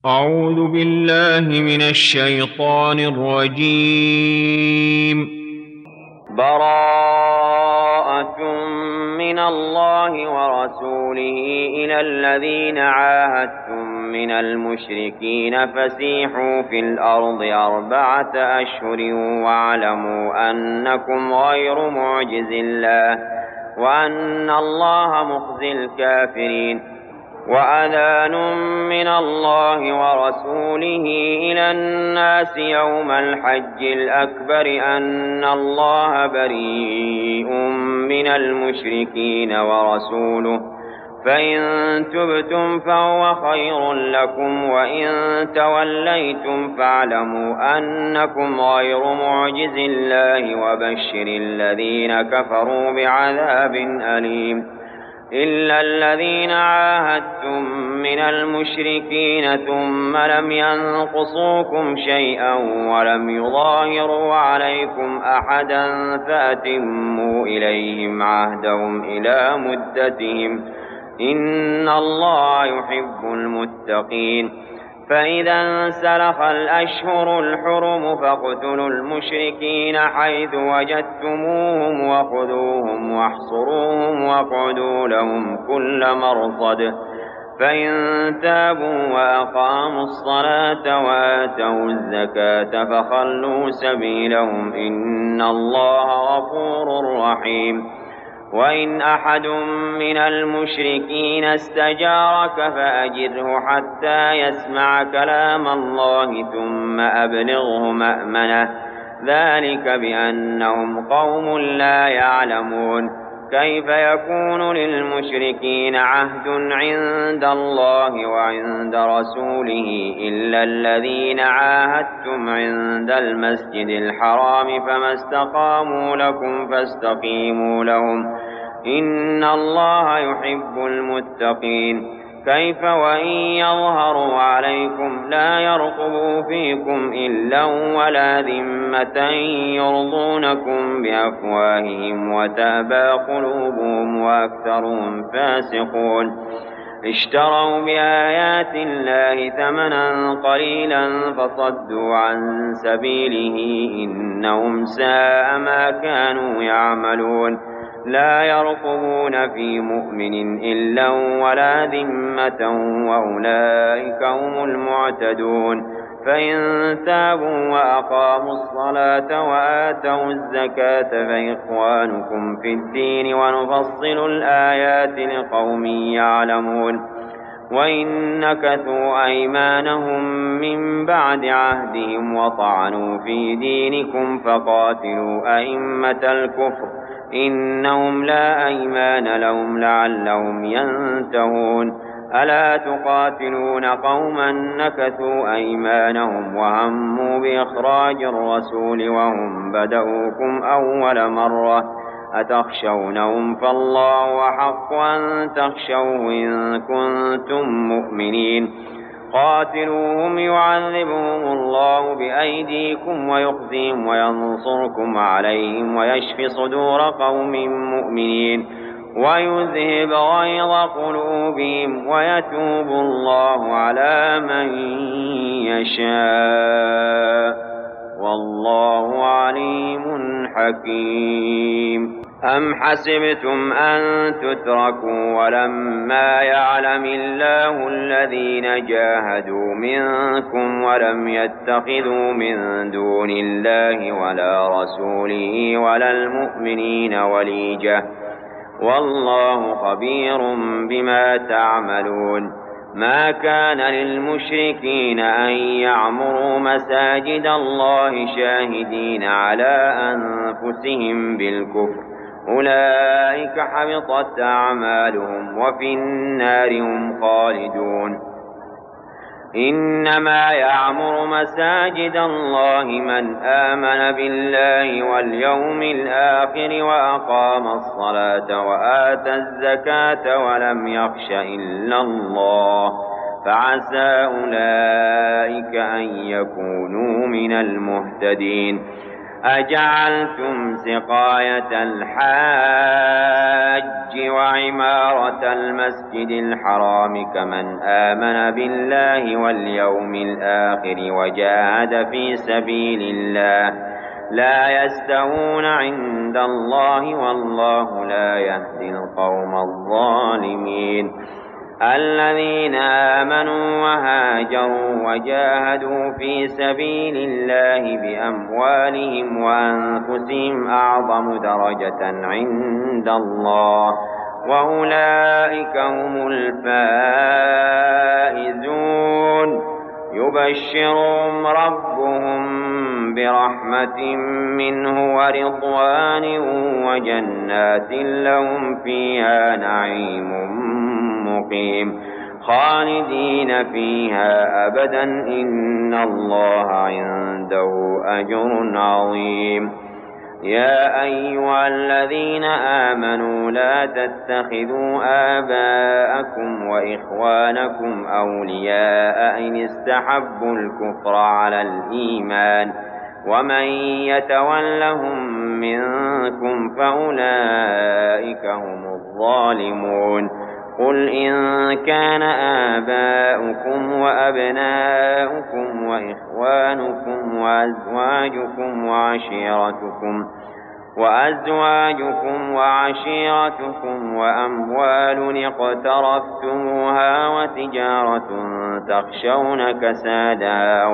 أعوذ بالله من الشيطان الرجيم. براءة من الله ورسوله إلى الذين عاهدتم من المشركين فسيحوا في الأرض 4 أشهر واعلموا أنكم غير معجز الله وأن الله مخزي الكافرين. وأذان من الله ورسوله إلى الناس يوم الحج الأكبر أن الله بريء من المشركين ورسوله، فإن تبتم فهو خير لكم، وإن توليتم فاعلموا أنكم غير معجز الله وبشر الذين كفروا بعذاب أليم. إلا الذين عاهدتم من المشركين ثم لم ينقصوكم شيئا ولم يظاهروا عليكم أحدا فأتموا إليهم عهدهم إلى مدتهم، إن الله يحب المتقين. فإذا انسلخ الأشهر الحرم فاقتلوا المشركين حيث وجدتموهم وخذوهم واحصروهم واقعدوا لهم كل مرصد، فإن تابوا وأقاموا الصلاة وآتوا الزكاة فخلوا سبيلهم، إن الله غفور رحيم. وإن أحد من المشركين استجارك فأجره حتى يسمع كلام الله ثم أبلغه مأمنه، ذلك بأنهم قوم لا يعلمون. كيف يكون للمشركين عهد عند الله وعند رسوله إلا الذين عاهدتم عند المسجد الحرام، فما استقاموا لكم فاستقيموا لهم، إن الله يحب المتقين. كيف وإن يظهروا عليكم لا يرقبوا فيكم إلا ولا ذمة يرضونكم بأفواههم وتأبى قلوبهم وأكثرهم فاسقون. اشتروا بآيات الله ثمنا قليلا فصدوا عن سبيله، إنهم ساء ما كانوا يعملون. لا يرقبون في مؤمن إلا ولا ذمة وأولئك هم المعتدون. فإن تابوا وأقاموا الصلاة وآتوا الزكاة فإخوانكم في الدين ونفصل الآيات لقوم يعلمون. وإن نكثوا أيمانهم من بعد عهدهم وطعنوا في دينكم فقاتلوا أئمة الكفر إنهم لا أيمان لهم لعلهم ينتهون. ألا تقاتلون قوما نكثوا أيمانهم وهموا بإخراج الرسول وهم بدؤوكم أول مرة، أتخشونهم فالله أحق أن تخشوه إن كنتم مؤمنين. قاتلوهم يعذبهم الله بأيديكم ويخزيهم وينصركم عليهم ويشف صدور قوم مؤمنين ويذهب غيظ قلوبهم ويتوب الله على من يشاء، والله عليم حكيم. أم حسبتم أن تتركوا ولما يعلم الله الذين جاهدوا منكم ولم يتخذوا من دون الله ولا رسوله ولا المؤمنين وليجة، والله خبير بما تعملون. ما كان للمشركين أن يعمروا مساجد الله شاهدين على أنفسهم بالكفر، أولئك حبطت أعمالهم وفي النار هم خالدون. إنما يعمر مساجد الله من آمن بالله واليوم الآخر وأقام الصلاة وآتى الزكاة ولم يخش إلا الله، فعسى أولئك أن يكونوا من المهتدين. أجعلتم سقاية الحاج وعمارة المسجد الحرام كمن آمن بالله واليوم الآخر وجاهد في سبيل الله لا يستوون عند الله والله لا يهدي القوم الظالمين الذين آمنوا وهاجروا وجاهدوا في سبيل الله بأموالهم وأنفسهم أعظم درجة عند الله وأولئك هم الفائزون يبشرهم ربهم برحمة منه ورضوان وجنات لهم فيها نعيم مقيم خالدين فيها أبدا إن الله عنده أجر عظيم يا أيها الذين آمنوا لا تتخذوا آباءكم وإخوانكم أولياء إن استحبوا الكفر على الإيمان ومن يتولهم منكم فأولئك هم الظالمون قل إن كان آباؤكم وأبناؤكم وإخوانكم وأزواجكم وعشيرتكم وأموال اقترفتموها وتجارة تخشون كسادها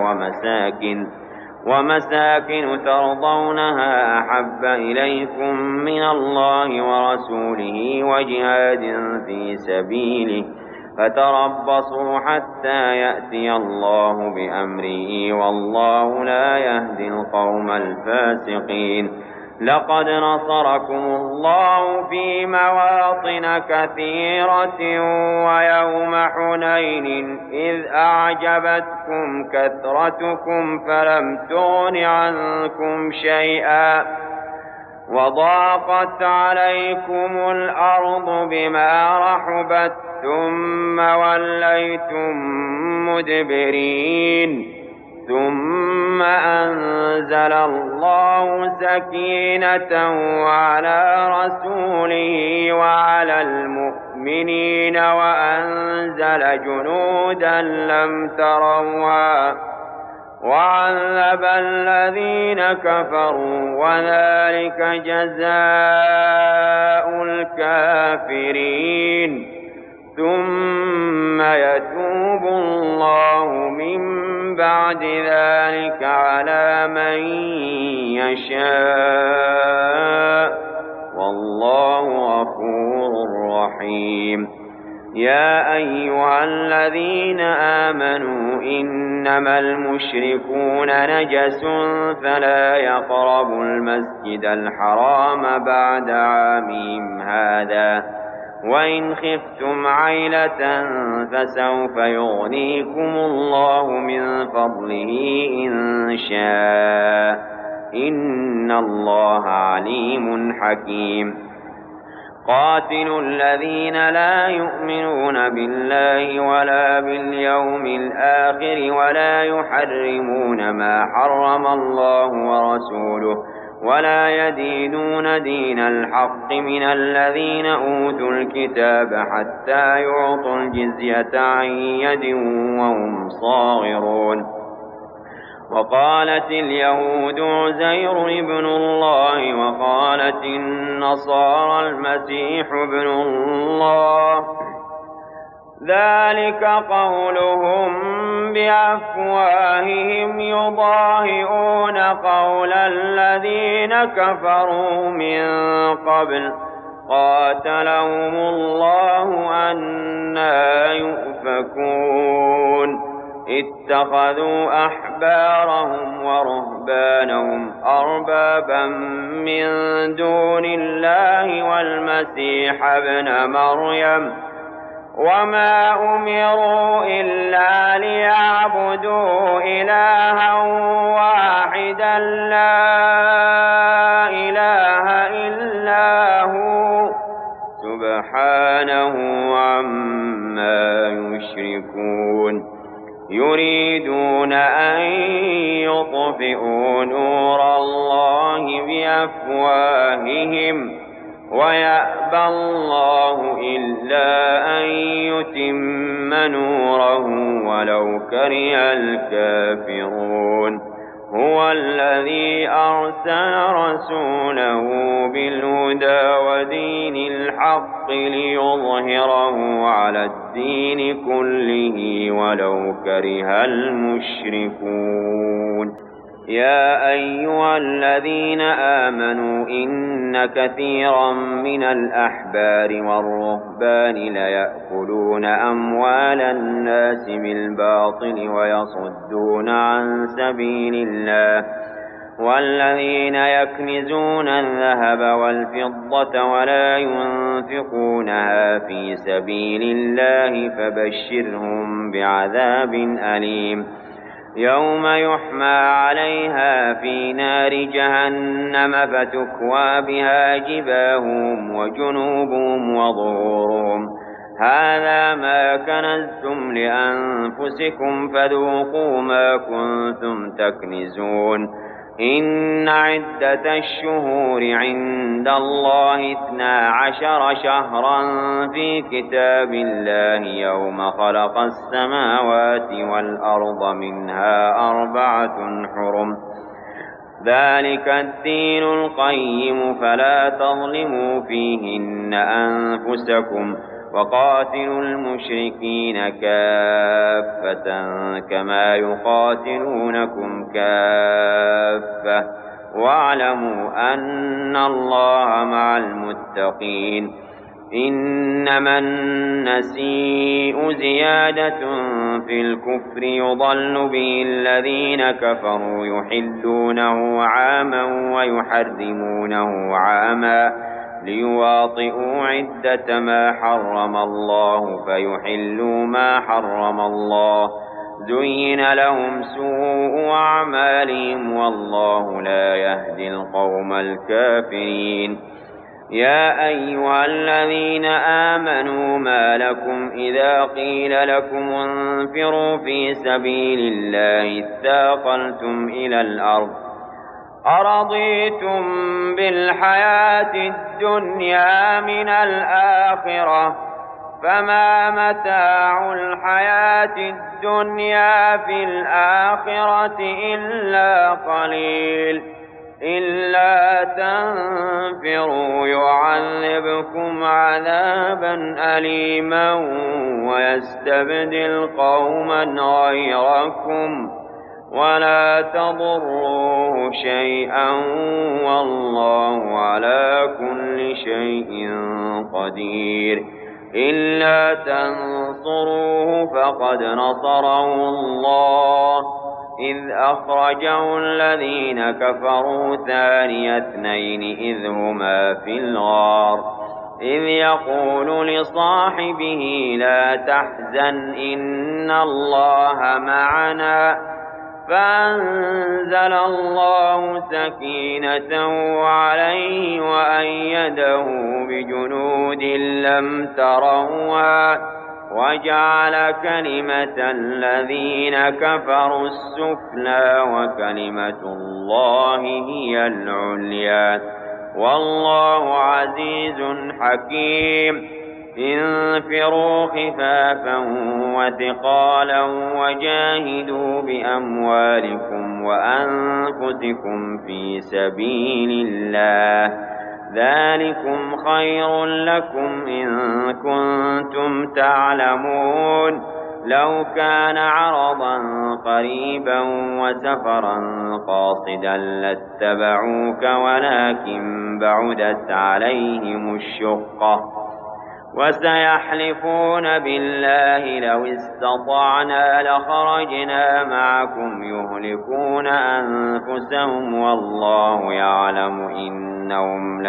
ومساكن ترضونها أحب إليكم من الله ورسوله وجهاد في سبيله فتربصوا حتى يأتي الله بأمره والله لا يهدي القوم الفاسقين لقد نصركم الله في مواطن كثيرة ويوم حنين إذ أعجبتكم كثرتكم فلم تغن عنكم شيئا وضاقت عليكم الأرض بما رحبت ثم وليتم مدبرين ثم أنزل الله سكينته على رسوله وعلى المؤمنين وأنزل جنودا لم تروها وعذب الذين كفروا وذلك جزاء الكافرين ثم يتوب الله من بعد ذلك على من يشاء والله غفور رحيم يا أيها الذين آمنوا إنما المشركون نجس فلا يقربوا المسجد الحرام بعد عامهم هذا وإن خفتم عيلة فسوف يغنيكم الله من فضله إن شاء إن الله عليم حكيم قاتلوا الذين لا يؤمنون بالله ولا باليوم الآخر ولا يحرمون ما حرم الله ورسوله ولا يدينون دين الحق من الذين أوتوا الكتاب حتى يعطوا الجزية عن يد وهم صاغرون وقالت اليهود عزير ابن الله وقالت النصارى المسيح ابن الله ذلك قولهم بأفواههم يضاهئون قول الذين كفروا من قبل قاتلهم الله أنى يؤفكون اتخذوا أحبارهم ورهبانهم أربابا من دون الله والمسيح ابن مريم وما أمروا إلا ليعبدوا إلها واحدا لا إله إلا هو سبحانه عما يشركون يريدون أن يطفئوا نور الله بأفواههم ويأبى الله إلا أن يتم نوره ولو كره الكافرون هو الذي أرسل رسوله بالهدى ودين الحق ليظهره على الدين كله ولو كره المشركون يا أيها الذين آمنوا إن كثيرا من الأحبار والرهبان ليأكلون أموال الناس بالباطل ويصدون عن سبيل الله والذين يكنزون الذهب والفضة ولا ينفقونها في سبيل الله فبشرهم بعذاب أليم يوم يحمى عليها في نار جهنم فتكوى بها جباههم وجنوبهم وظهورهم هذا ما كنزتم لأنفسكم فذوقوا ما كنتم تكنزون إن عدة الشهور عند الله 12 شهرا في كتاب الله يوم خلق السماوات والأرض منها 4 حرم ذلك الدين القيم فلا تظلموا فيهن أنفسكم وقاتلوا المشركين كافة كما يقاتلونكم كافة واعلموا أن الله مع المتقين إنما النسيء زيادة في الكفر يضل به الذين كفروا يحلونه عاما ويحرمونه عاما ليواطئوا عدة ما حرم الله فيحلوا ما حرم الله زين لهم سوء أعمالهم والله لا يهدي القوم الكافرين يا أيها الذين آمنوا ما لكم إذا قيل لكم انفروا في سبيل الله اثاقلتم إلى الأرض أرضيتم بالحياة الدنيا من الآخرة فما متاع الحياة الدنيا في الآخرة إلا قليل إلا تنفروا يعذبكم عذابا أليما ويستبدل قوما غيركم ولا تضروه شيئا والله على كل شيء قدير إلا تنصروه فقد نصره الله إذ أخرجه الذين كفروا ثاني اثنين إذ هما في الغار إذ يقول لصاحبه لا تحزن إن الله معنا فأنزل الله سكينته عليه وأيده بجنود لم تروها وجعل كلمة الذين كفروا السفلى وكلمة الله هي العليا والله عزيز حكيم انفروا خفافا وثقالا وجاهدوا بأموالكم وأنفسكم في سبيل الله ذلكم خير لكم إن كنتم تعلمون لو كان عرضا قريبا وسفرا قاصدا لاتبعوك ولكن بعدت عليهم الشقة وسيحلفون بالله لو استطعنا لخرجنا معكم يهلكون أنفسهم والله يعلم إنهم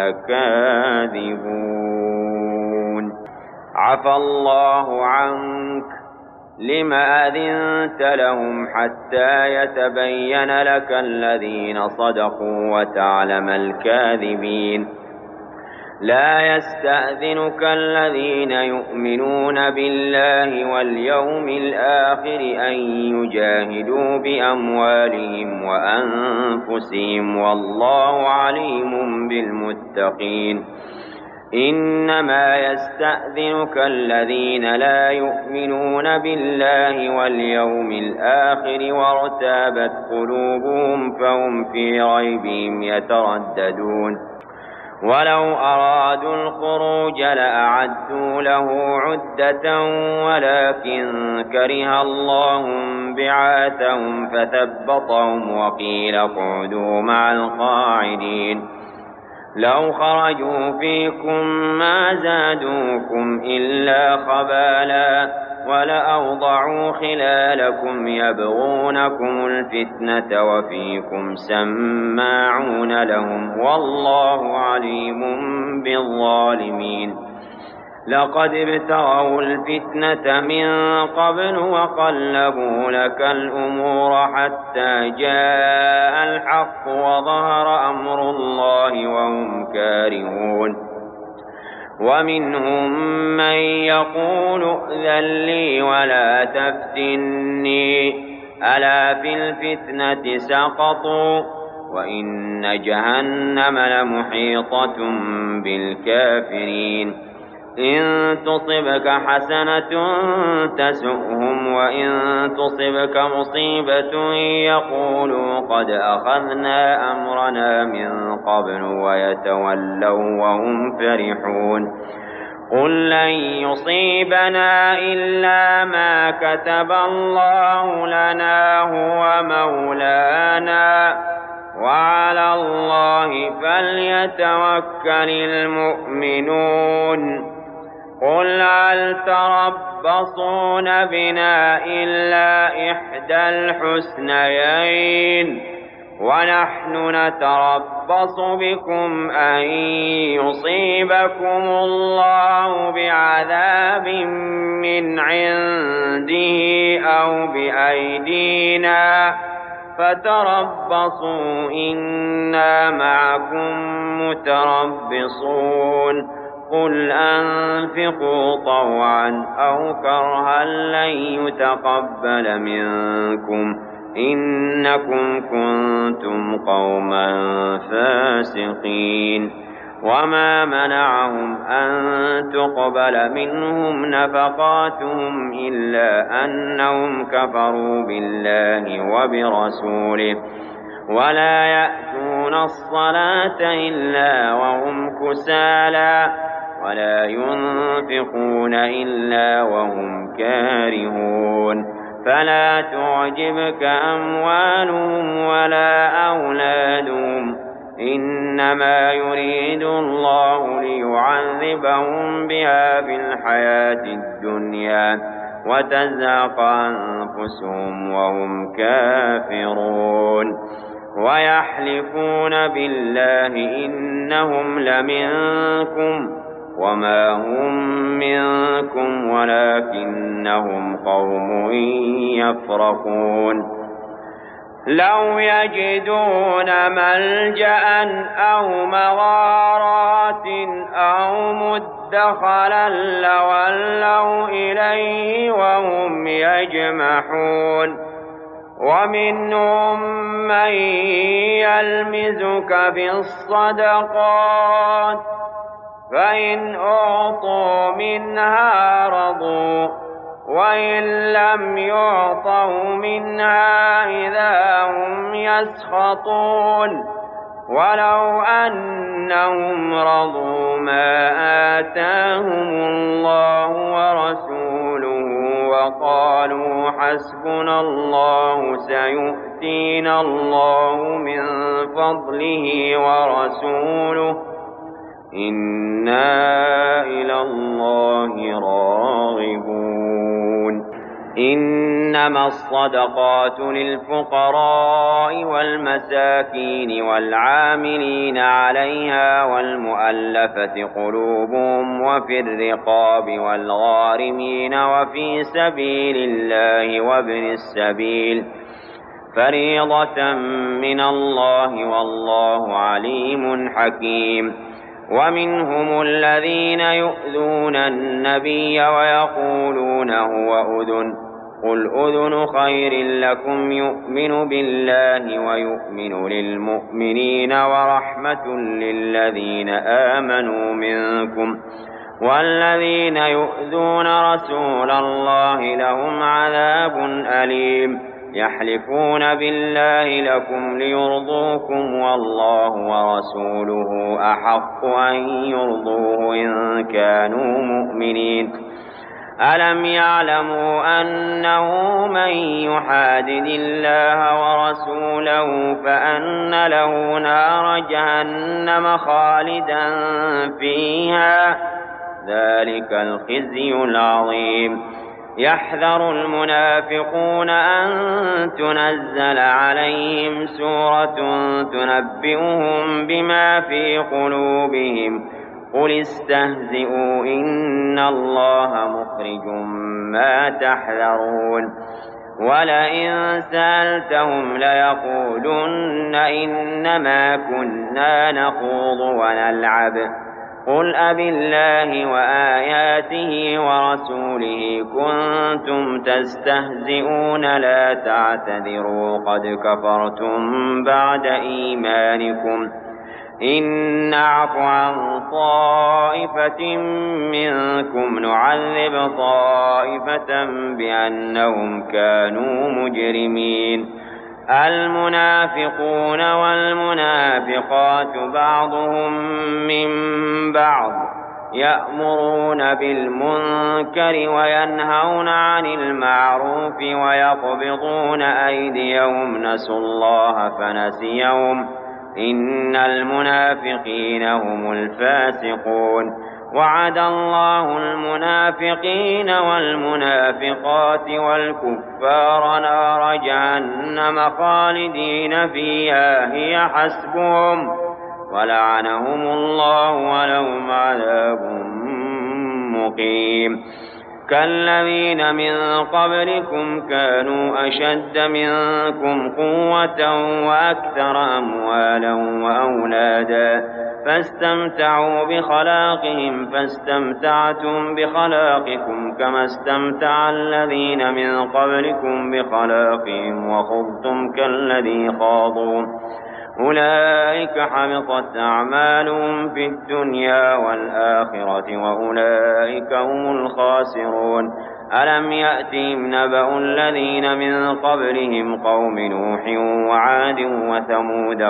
لكاذبون عفى الله عنك لم أذنت لهم حتى يتبين لك الذين صدقوا وتعلم الكاذبين لا يستأذنك الذين يؤمنون بالله واليوم الآخر أن يجاهدوا بأموالهم وأنفسهم والله عليم بالمتقين. إنما يستأذنك الذين لا يؤمنون بالله واليوم الآخر وارتابت قلوبهم فهم في ريبهم يترددون. ولو أرادوا الخروج لأعدوا له عدة ولكن كره الله بعاثهم فثبطهم وقيل اقعدوا مع القاعدين. لو خرجوا فيكم ما زادوكم إلا خبالا ولأوضعوا خلالكم يبغونكم الفتنة وفيكم سماعون لهم والله عليم بالظالمين. لقد ابتغوا الفتنة من قبل وقلبوا لك الأمور حتى جاء الحق وظهر أمر الله وهم كارهون. ومنهم من يقول ائذن لي ولا تفتني ألا في الفتنة سقطوا وإن جهنم لمحيطة بالكافرين. إن تصبك حسنة تسؤهم وإن تصبك مصيبة يقولوا قد أخذنا أمرنا من قبل ويتولوا وهم فرحون. قل لن يصيبنا إلا ما كتب الله لنا هو مولانا وعلى الله فليتوكل المؤمنون. قل هل تربصون بنا إلا إحدى الحسنيين ونحن نتربص بكم أن يصيبكم الله بعذاب من عنده أو بأيدينا فتربصوا إنا معكم متربصون. قل أنفقوا طوعا أو كرها لن يتقبل منكم إنكم كنتم قوما فاسقين. وما منعهم أن تقبل منهم نفقاتهم إلا أنهم كفروا بالله وبرسوله ولا يأتون الصلاة إلا وهم كسالى ولا ينفقون إلا وهم كارهون. فلا تعجبك أموالهم ولا أولادهم إنما يريد الله ليعذبهم بها في الحياة الدنيا وتزهق أنفسهم وهم كافرون. ويحلفون بالله إنهم لمنكم وما هم منكم ولكنهم قوم يفرقون. لو يجدون ملجأ أو مغارات أو مدخلا لولوا إليه وهم يجمحون. ومنهم من يلمزك في الصدقات فإن أعطوا منها رضوا وإن لم يعطوا منها إذا هم يسخطون. ولو أنهم رضوا ما آتاهم الله ورسوله وقالوا حسبنا الله سيؤتينا الله من فضله ورسوله إنا إلى الله راغبون. إنما الصدقات للفقراء والمساكين والعاملين عليها والمؤلفة قلوبهم وفي الرقاب والغارمين وفي سبيل الله وابن السبيل فريضة من الله والله عليم حكيم. ومنهم الذين يؤذون النبي ويقولون هو أذن قل أذن خير لكم يؤمن بالله ويؤمن للمؤمنين ورحمة للذين آمنوا منكم والذين يؤذون رسول الله لهم عذاب أليم يحلفون بالله لكم ليرضوكم والله ورسوله أحق أن يرضوه إن كانوا مؤمنين ألم يعلموا أنه من يحادد الله ورسوله فأن له نار جهنم خالدا فيها ذلك الخزي العظيم يحذر المنافقون أن تنزل عليهم سورة تنبئهم بما في قلوبهم قل استهزئوا إن الله مخرج ما تحذرون ولئن سألتهم ليقولن إنما كنا نخوض ونلعب قل أبالله وآياته ورسوله كنتم تستهزئون لا تعتذروا قد كفرتم بعد إيمانكم إن نعف عن طائفة منكم نعذب طائفة بأنهم كانوا مجرمين المنافقون والمنافقات بعضهم من بعض يأمرون بالمنكر وينهون عن المعروف ويقبضون أيديهم نسوا الله فنسيهم إن المنافقين هم الفاسقون وعد الله المنافقين والمنافقات والكفار نار جهنم خالدين فيها هي حسبهم ولعنهم الله ولهم عذاب مقيم كالذين من قبلكم كانوا أشد منكم قوة وأكثر أموالا وأولادا فاستمتعوا بخلاقهم فاستمتعتم بخلاقكم كما استمتع الذين من قبلكم بخلاقهم وخضتم كالذي خاضوا أولئك حبطت أعمالهم في الدنيا والآخرة وأولئك هم الخاسرون ألم يأتهم نبأ الذين من قبلهم قوم نوح وعاد وثمود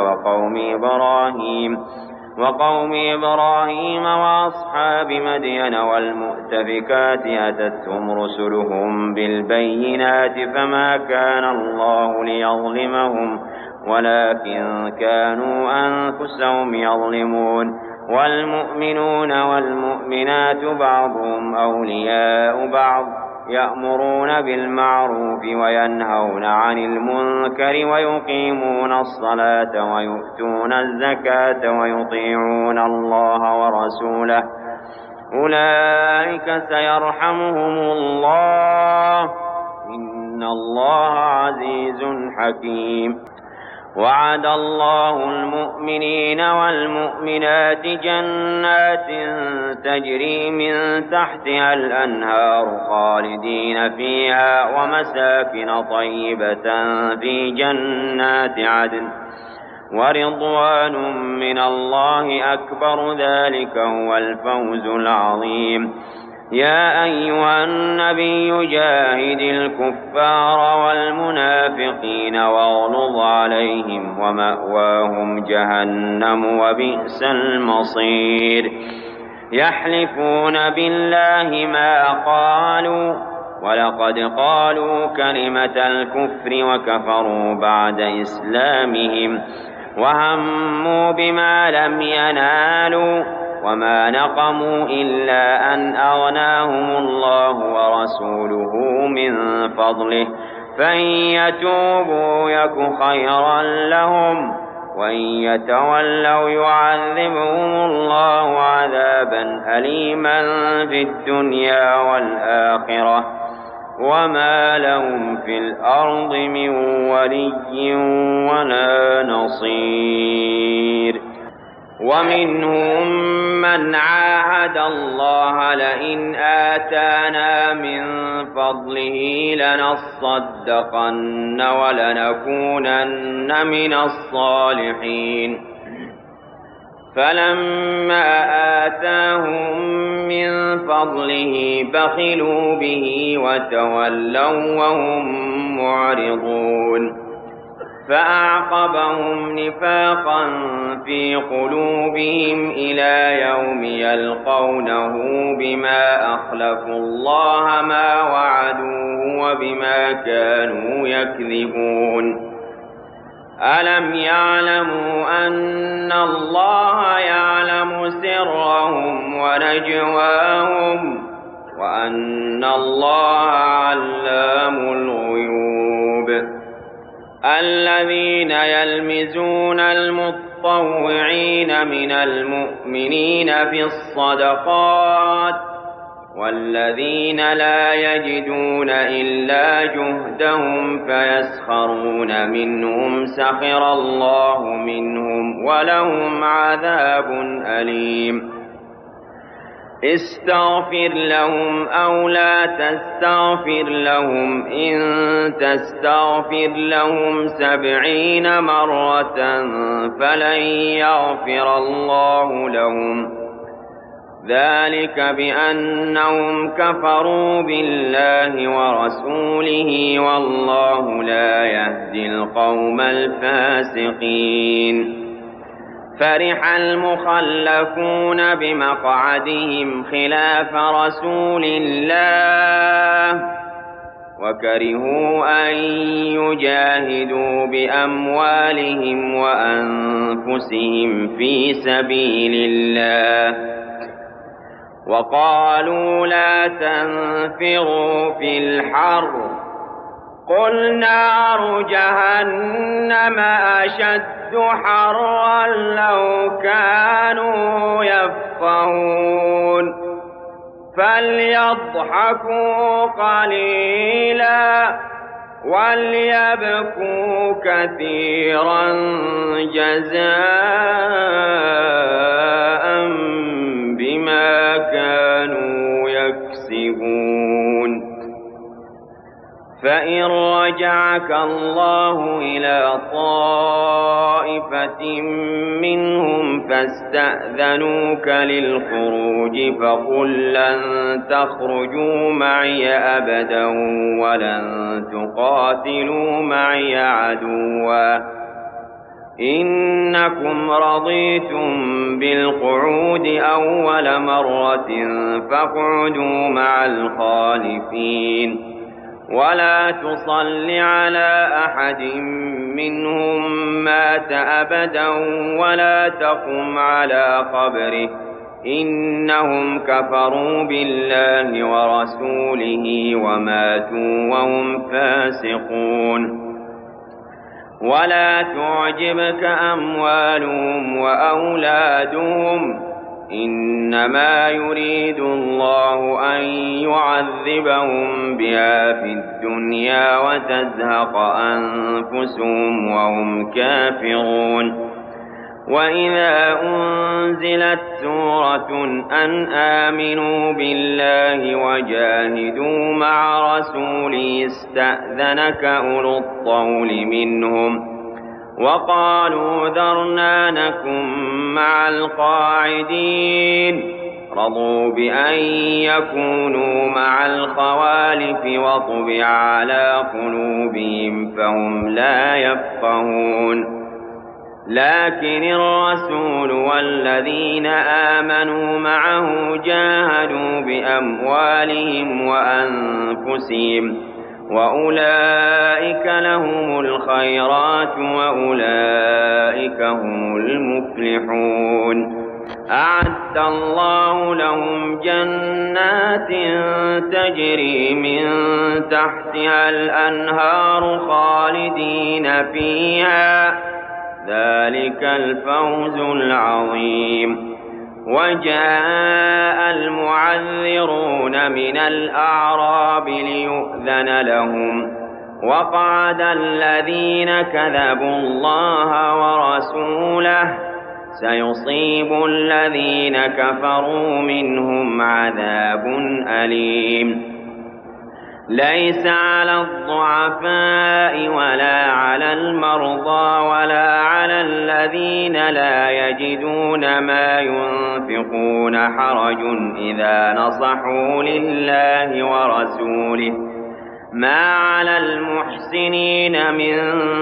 وقوم إبراهيم وأصحاب مدين والمؤتفكات أتتهم رسلهم بالبينات فما كان الله ليظلمهم ولكن كانوا أنفسهم يظلمون والمؤمنون والمؤمنات بعضهم أولياء بعض يأمرون بالمعروف وينهون عن المنكر ويقيمون الصلاة ويؤتون الزكاة ويطيعون الله ورسوله أولئك سيرحمهم الله إن الله عزيز حكيم وعد الله المؤمنين والمؤمنات جنات تجري من تحتها الأنهار خالدين فيها ومساكن طيبة في جنات عدن ورضوان من الله أكبر ذلك هو الفوز العظيم يا أيها النبي جاهد الكفار والمنافقين واغلظ عليهم ومأواهم جهنم وبئس المصير يحلفون بالله ما قالوا ولقد قالوا كلمة الكفر وكفروا بعد إسلامهم وهموا بما لم ينالوا وما نقموا إلا أن أغناهم الله ورسوله من فضله فإن يتوبوا يك خيرا لهم وإن يتولوا يعذبهم الله عذابا أليما في الدنيا والآخرة وما لهم في الأرض من ولي ولا نصير ومنهم من عاهد الله لئن آتانا من فضله لنصدقن ولنكونن من الصالحين فلما آتاهم من فضله بخلوا به وتولوا وهم معرضون فأعقبهم نفاقا في قلوبهم إلى يوم يلقونه بما أخلفوا الله ما وعدوه وبما كانوا يكذبون ألم يعلموا أن الله يعلم سرهم ونجواهم وأن الله علام الغيوب الذين يلمزون المطوعين من المؤمنين في الصدقات والذين لا يجدون إلا جهدهم فيسخرون منهم سخر الله منهم ولهم عذاب أليم استغفر لهم أو لا تستغفر لهم إن تستغفر لهم 70 مرة فلن يغفر الله لهم ذلك بأنهم كفروا بالله ورسوله والله لا يهدي القوم الفاسقين فرح المخلفون بمقعدهم خلاف رسول الله وكرهوا أن يجاهدوا بأموالهم وأنفسهم في سبيل الله وقالوا لا تنفروا في الحر قل نار جهنم أشد حرا لو كانوا يفقهون فليضحكوا قليلا وليبكوا كثيرا جزاء بما كانوا يكسبون فإن رجعك الله إلى طائفة منهم فاستأذنوك للخروج فقل لن تخرجوا معي أبدا ولن تقاتلوا معي عدوا إنكم رضيتم بالقعود أول مرة فاقعدوا مع الخالفين ولا تصل على أحد منهم مات أبدا ولا تقم على قبره إنهم كفروا بالله ورسوله وماتوا وهم فاسقون ولا تعجبك أموالهم وأولادهم إنما يريد الله أن يعذبهم بها في الدنيا وتزهق أنفسهم وهم كافرون وإذا أنزلت سورة أن آمنوا بالله وجاهدوا مع رسوله استأذنك أولو الطول منهم وقالوا ذرنا نكن مع القاعدين رضوا بأن يكونوا مع الخوالف وطبع على قلوبهم فهم لا يفقهون لكن الرسول والذين آمنوا معه جاهدوا بأموالهم وأنفسهم وأولئك لهم الخيرات وأولئك هم المفلحون أعد الله لهم جنات تجري من تحتها الأنهار خالدين فيها ذلك الفوز العظيم وجاء المعذرون من الأعراب ليؤذن لهم وقعد الذين كذبوا الله ورسوله سيصيب الذين كفروا منهم عذاب أليم ليس على الضعفاء ولا على المرضى ولا على الذين لا يجدون ما ينفقون حرج إذا نصحوا لله ورسوله ما على المحسنين من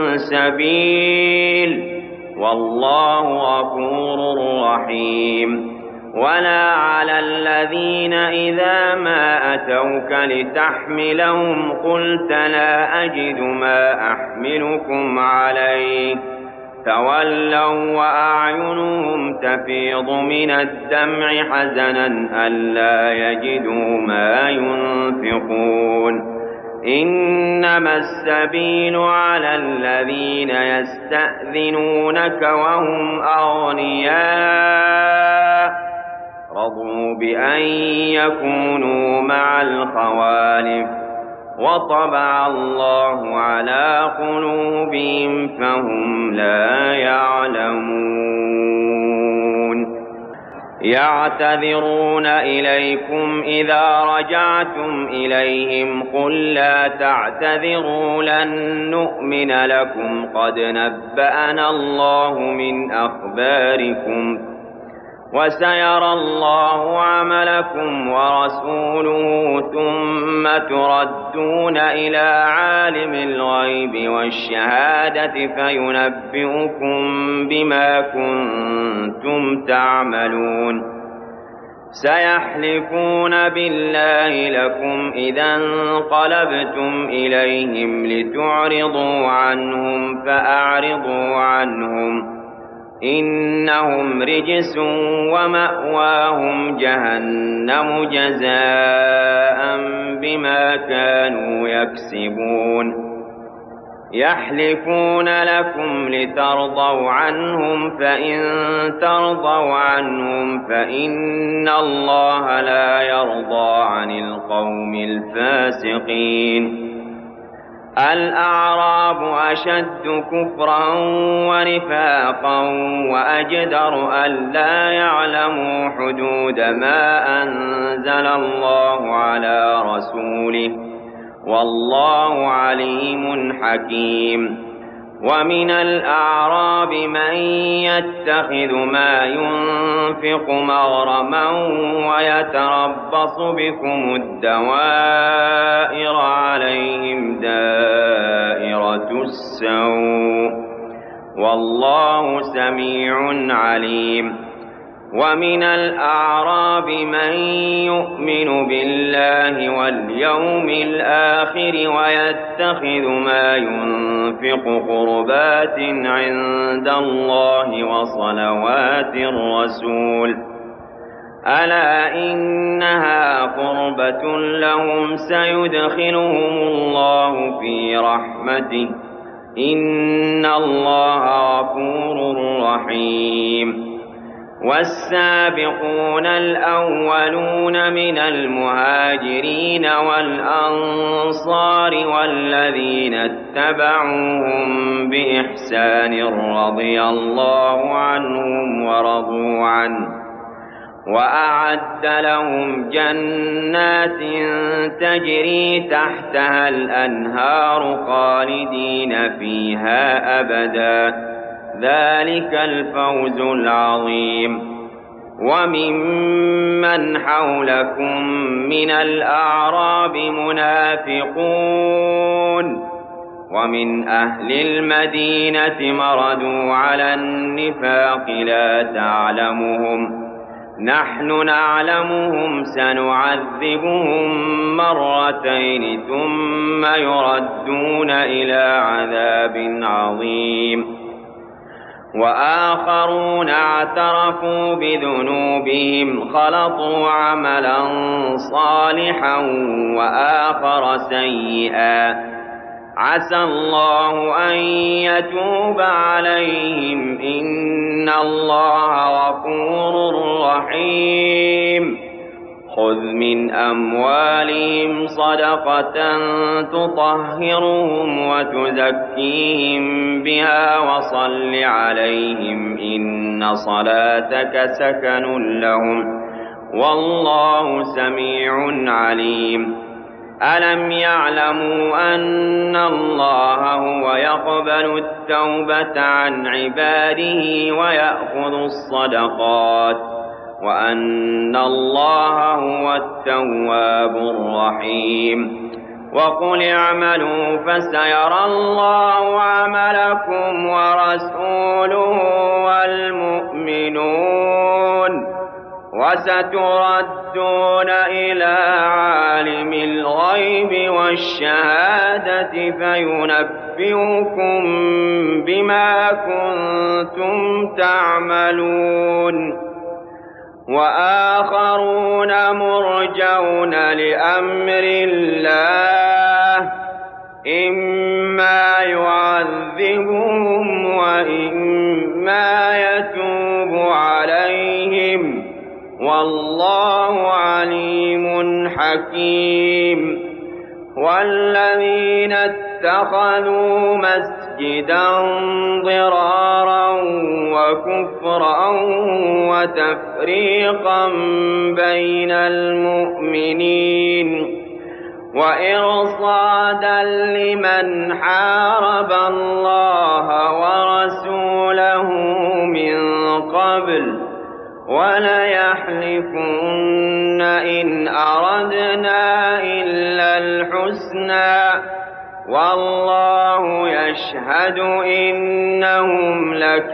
سبيل والله غفور رحيم ولا على الذين إذا ما أتوك لتحملهم قلت لا أجد ما أحملكم عليه تولوا وأعينهم تفيض من الدمع حزنا ألا يجدوا ما ينفقون إنما السبيل على الذين يستأذنونك وهم أغنياء رضوا بأن يكونوا مع الخوالف وطبع الله على قلوبهم فهم لا يعلمون يعتذرون إليكم إذا رجعتم إليهم قل لا تعتذروا لن نؤمن لكم قد نبأنا الله من أخباركم وسيرى الله عملكم ورسوله ثم تردون إلى عالم الغيب والشهادة فينبئكم بما كنتم تعملون سيحلفون بالله لكم إذا انقلبتم إليهم لتعرضوا عنهم فأعرضوا عنهم إنهم رجس ومأواهم جهنم جزاء بما كانوا يكسبون يحلفون لكم لترضوا عنهم فإن ترضوا عنهم فإن الله لا يرضى عن القوم الفاسقين الأعراب أشد كفرا ونفاقا وأجدر ألا يعلموا حدود ما أنزل الله على رسوله والله عليم حكيم ومن الأعراب من يتخذ ما ينفق مغرما ويتربص بكم الدوائر عليهم دائرة السوء والله سميع عليم ومن الأعراب من يؤمن بالله واليوم الآخر ويتخذ ما ينفق قربات عند الله وصلوات الرسول ألا إنها قربة لهم سيدخلهم الله في رحمته إن الله غفور رحيم والسابقون الأولون من المهاجرين والأنصار والذين اتبعوهم بإحسان رضي الله عنهم ورضوا عنه وأعد لهم جنات تجري تحتها الأنهار خالدين فيها أبداً ذلك الفوز العظيم وممن حولكم من الأعراب منافقون ومن أهل المدينة مردوا على النفاق لا تعلمهم نحن نعلمهم سنعذبهم مرتين ثم يردون إلى عذاب عظيم وآخرون اعترفوا بذنوبهم خلطوا عملا صالحا وآخر سيئا عسى الله أن يتوب عليهم إن الله غفور رحيم خذ من أموالهم صدقة تطهرهم وتزكيهم بها وصل عليهم إن صلاتك سكن لهم والله سميع عليم ألم يعلموا أن الله هو يقبل التوبة عن عباده ويأخذ الصدقات وأن الله هو التواب الرحيم وقل اعملوا فسيرى الله عملكم ورسوله والمؤمنون وستردون إلى عالم الغيب والشهادة فينبئكم بما كنتم تعملون وآخرون مرجون لأمر الله إما يعذبهم وإما يتوب عليهم والله عليم حكيم والذين اتخذوا مسجدا ضرارا وكفرا وتفريقا بين المؤمنين وإرصادا لمن حارب الله ورسوله من قبل وليحلفن إن أردنا إلا الحسنى والله يشهد إنهم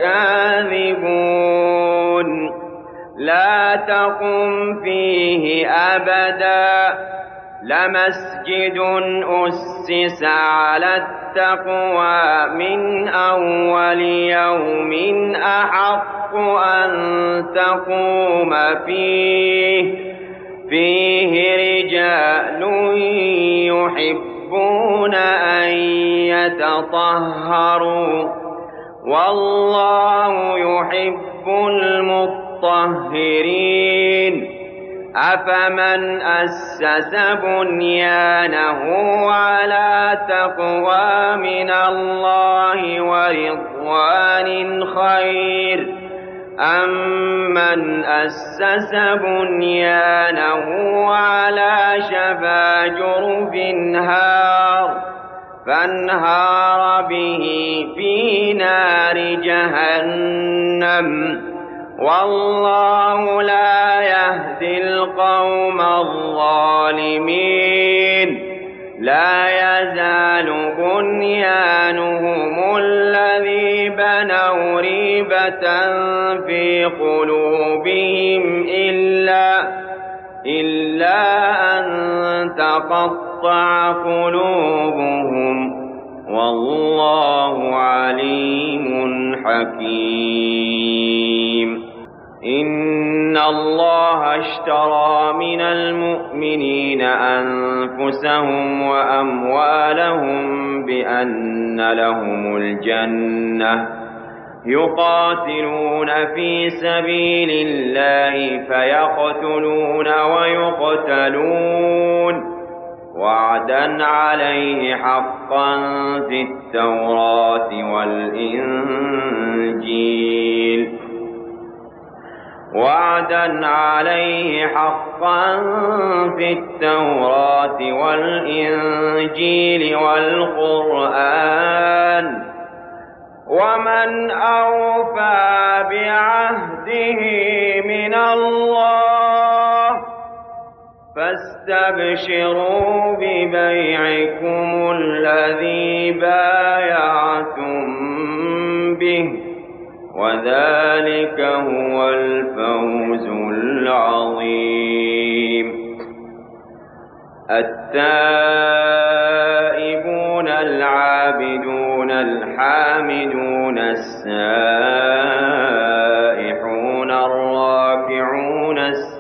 لكاذبون لا تقم فيه أبدا لمسجد أسس على التقوى من أول يوم أحق أن تقوم فيه رجال يحبون أن يتطهروا والله يحب المطهرين أفمن أسس بنيانه على تقوى من الله ورضوان خير أم من أسس بنيانه على شفا جرف فانهار به في نار جهنم والله لا يهدي القوم الظالمين لا يزال بنيانهم الذي بنوا ريبة في قلوبهم إلا أن تقطع قلوبهم والله عليم حكيم إن الله اشترى من المؤمنين أنفسهم وأموالهم بأن لهم الجنة يقاتلون في سبيل الله فيقتلون ويقتلون وعدا عليه حقا في التوراة والإنجيل وعدا عليه حقا في التوراة والإنجيل والقرآن ومن أوفى بعهده من الله فاستبشروا ببيعكم الذي بايعتم به وذلك هو الفوز العظيم التائبون العابدون الحامدون السائحون الراكعون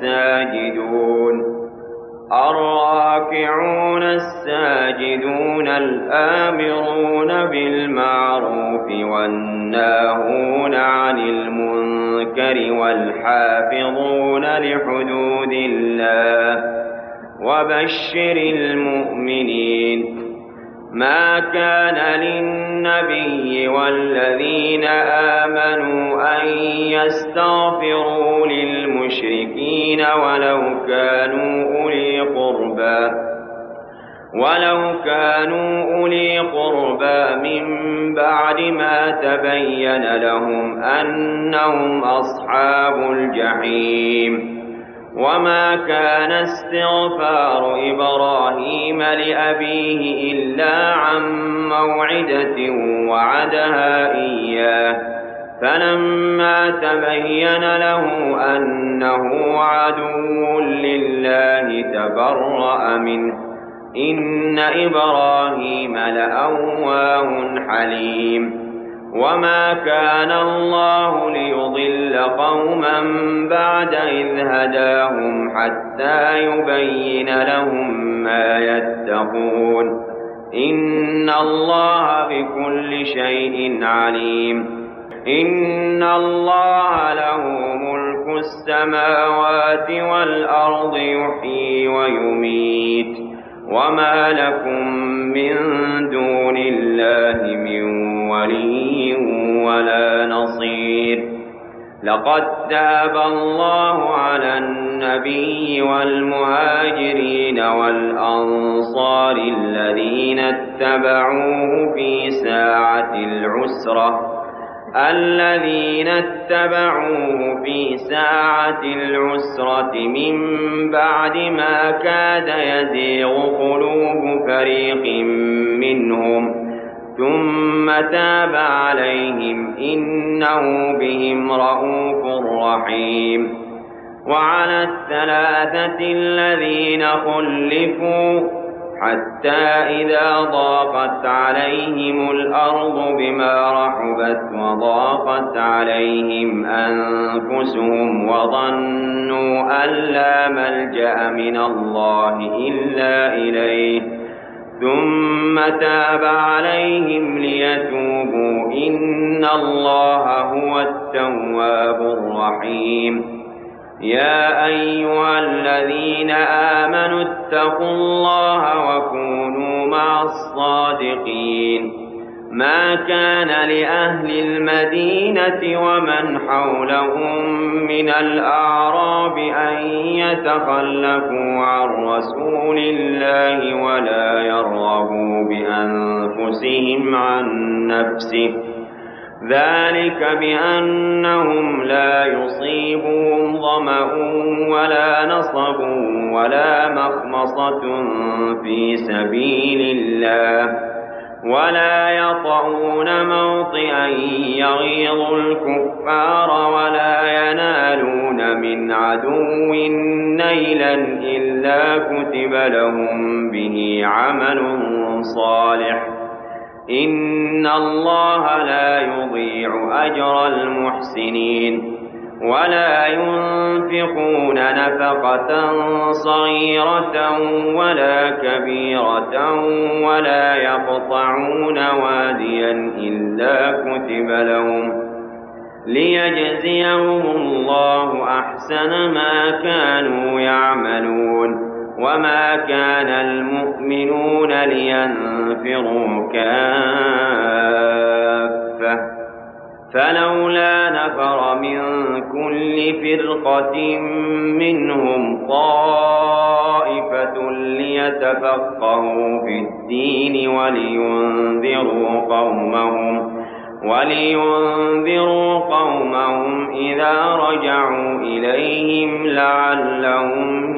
الساجدون الآمرون بالمعروف والناهون عن المنكر المنكر والحافظون لحدود الله وبشر المؤمنين. ما كان للنبي والذين آمنوا أن يستغفروا للمشركين ولو كانوا أولي قربى من بعد ما تبين لهم أنهم أصحاب الجحيم. وما كان استغفار إبراهيم لأبيه إلا عن موعدة وعدها إياه، فلما تبين له أنه عدو لله تبرأ منه، إن إبراهيم لأواه حليم. وما كان الله ليضل قوما بعد إذ هداهم حتى يبين لهم ما يتقون، إن الله بكل شيء عليم. إن الله له ملك السماوات والأرض يحيي ويميت، وما لكم من دون الله من ولي ولا نصير. لقد تاب الله على النبي والمهاجرين والأنصار الذين اتبعوه في ساعة العسرة من بعد ما كاد يزيغ قلوب فريق منهم، ثم تاب عليهم إنه بهم رءوف رحيم. وعلى الثلاثة الذين خلفوا حتى إذا ضاقت عليهم الأرض بما رحبت وضاقت عليهم أنفسهم وظنوا أن لا ملجأ من الله إلا إليه، ثم تاب عليهم ليتوبوا، إن الله هو التواب الرحيم. يا أيها الذين آمنوا اتقوا الله وكونوا مع الصادقين. ما كان لأهل المدينة ومن حولهم من الأعراب أن يتخلفوا عن رسول الله ولا يرغبوا بأنفسهم عن نفسه، ذلك بأنهم لا يصيبهم ظمأ ولا نصب ولا مخمصة في سبيل الله، ولا يطعون موطئا يغيظ الكفار ولا ينالون من عدو نيلا إلا كتب لهم به عمل صالح، إن الله لا يضيع أجر المحسنين. ولا ينفقون نفقة صغيرة ولا كبيرة ولا يقطعون واديا إلا كتب لهم ليجزيهم الله أحسن ما كانوا يعملون. وما كان المؤمنون لينفروا كافة، فلولا نفر من كل فرقة منهم طائفة ليتفقهوا في الدين ولينذروا قومهم إذا رجعوا إليهم لعلهم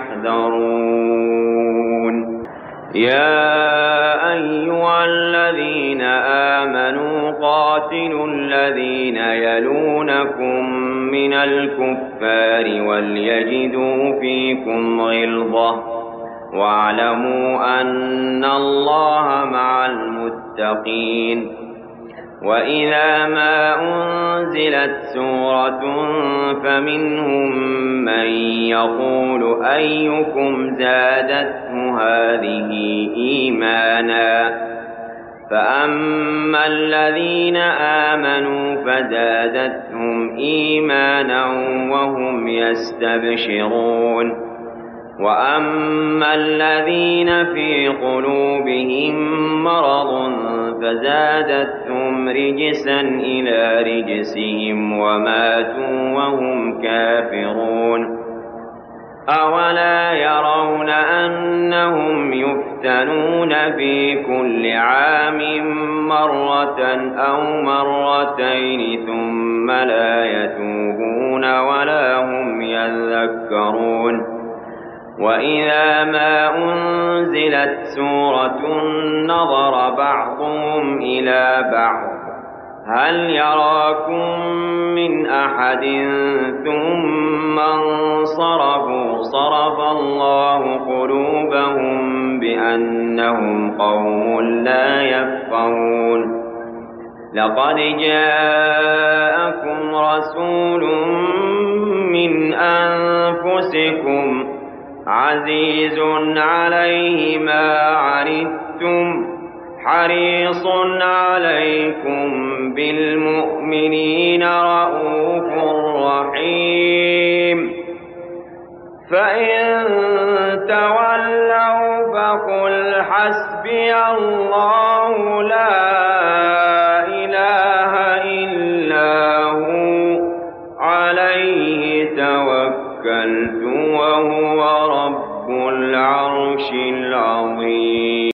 يحذرون. يا أيها الذين آمنوا قاتلوا الذين يلونكم من الكفار وليجدوا فيكم غلظة، واعلموا أن الله مع المتقين. وإذا ما أنزلت سورة فمنهم من يقول أيكم زادته هذه إيمانا، فأما الذين آمنوا فزادتهم إيمانا وهم يستبشرون وأما الذين في قلوبهم مرض فزادتهم رجسا إلى رجسهم وماتوا وهم كافرون أولا يرون أنهم يفتنون في كل عام مرة أو مرتين ثم لا يتوبون ولا هم يذكرون وإذا ما أنزلت سورة نظر بعضهم إلى بعض هل يراكم من أحد ثم انصرفوا صرف الله قلوبهم بأنهم قوم لا يفقهون لقد جاءكم رسول من أنفسكم عزيز عليه ما عنتم حريص عليكم بالمؤمنين رؤوف رحيم فإن تولوا فقل حسبي الله